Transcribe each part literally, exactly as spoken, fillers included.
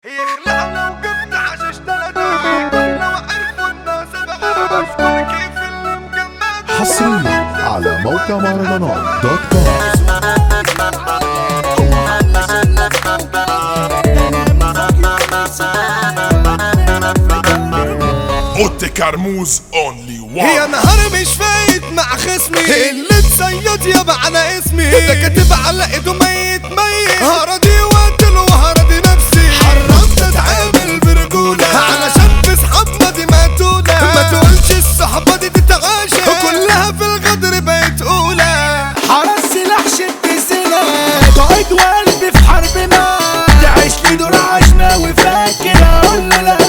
يخلع لو جبت حشيش تلاتة لو عرفوا الناس بقى بشكر كيف اللي مجمد حصريا على موقع مهرجانات دوت كوم. اوتي كرموز اونلي وان. يا نهار مش فايت مع خصمي اللي اتصيد يابا على اسمي ده كاتب على ايده ميت ميت هردي وقتل وهردي نفسي حرمت اتعامل برجولة علشان في صحابنا دي ماتولة ما تقولش الصحبة دي تتعاشى كلها في الغدر بقت اولى حرس سلاح شد سلاح قايد وقلبي في حربنا تعيش لي دور عشنا وفاكر اقول له لا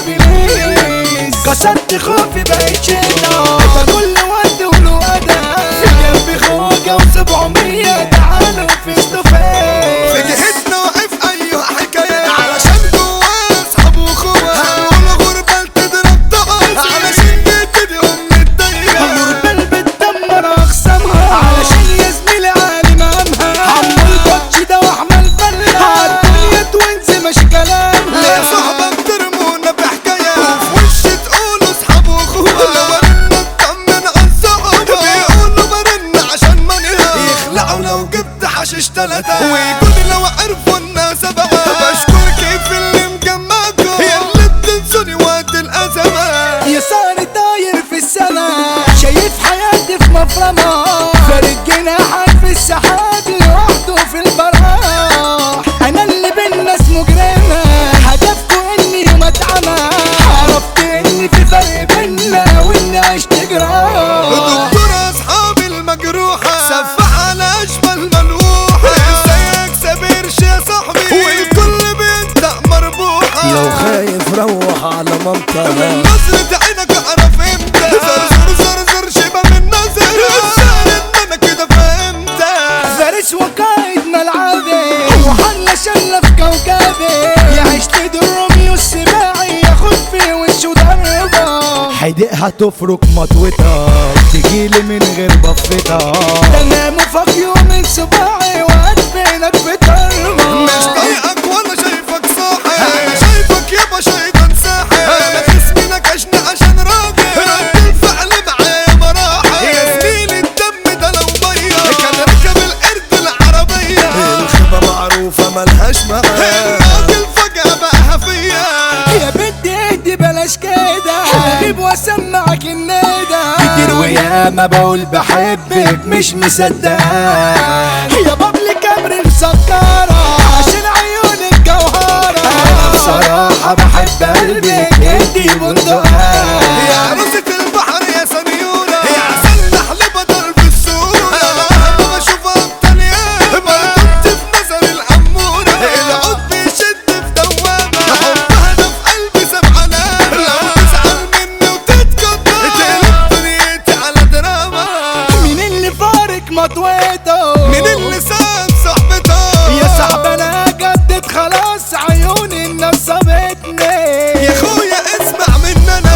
بليز كسرت خوفي بقيت شيلة كل وقت وله أداء في قلبي خوجة وسبعمية تعالوا فيس تو فيس في جهتنا واقف ايوه حكاية علشان جوا اصحاب واخوة هنقول غربة تضرب طقس علشان تبتدي ام الدايرة غربة بتدمر اخصامها علشان يا زميلي عالي مقامها عمو البطش ده واحمل فلة عالدنيا توينز مش كلامها ليه صاحبك ترمونا بحكاية وفي وش تقولوا اصحاب واخوة لو برنا اطمن عالصعوبة بيقولوا برنا عشان منها يخلعوا لو جبت حشيش تلاتة ويقولوا لو عرفوا الناس بقى بشكر كيف اللي مجمعكم يا اللي بتنسوني وقت الأزمة يساري طاير في السما شايف حياتي في مفرمة فارد جناحك في السحاب لوحده في البراح انا اللي بالناس مجرمة هدفكوا اني يوم اتعمى عرفت ان في فرق بينا واني عشت جراح دكتور اصحابي المجروحة سفح على اشبال ملوحة ازيك سابرش يا صاحبي والكل بينطق مربوحة لو خايف روح على من منطقة نظرة عينك اعرف امتى زر زر زر زر شبه من نظر الزهر ان انا كده فهمت فارس وقائد ملعبي وحلة شلة في كوكبي يعيش لي دور روميو السباعي ياخد في وشه ضربة حدقها تفرك مطوتها تجيلي من غير بفتها ده انا مفاق يوم من صباعي وادفنك في تربة مش طايقك ولا شايفك صاحي انا شايفك يابا شيطان ساحر انا خصمي نكشني عشان راجل رد الفعل معايا مراحل يا زميلي الدم ده لو ميه كان ركب القرد العربية الخيبة معروفة ملهاش معنى الراجل فجأة بقى هفية يا بنتي اهدي بلاش كده هجيب واسمعك الندى كتير وياما بقول بحبك مش مصدقاك يا بابلي كامري مسكرة عشان عيونك جوهرة انا بصراحة بحب قلبك انتي بندقات يا عروسة البحر يا سنيورة يا عسل نحل بدل في الصورة انا لما بشوفها التانية برضبت في نظر الأمورة العود بيشد في دوامة حبها ده في قلبي سبع علامة لو تزعل مني وتتقدر تقلب دنيتي على دراما مين اللي فارق مطويته من اللي ساب صاحبته يا صاحبي انا جدد خلاص عيوني الناس صابتني يا اخويا اسمع مننا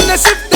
انا سبت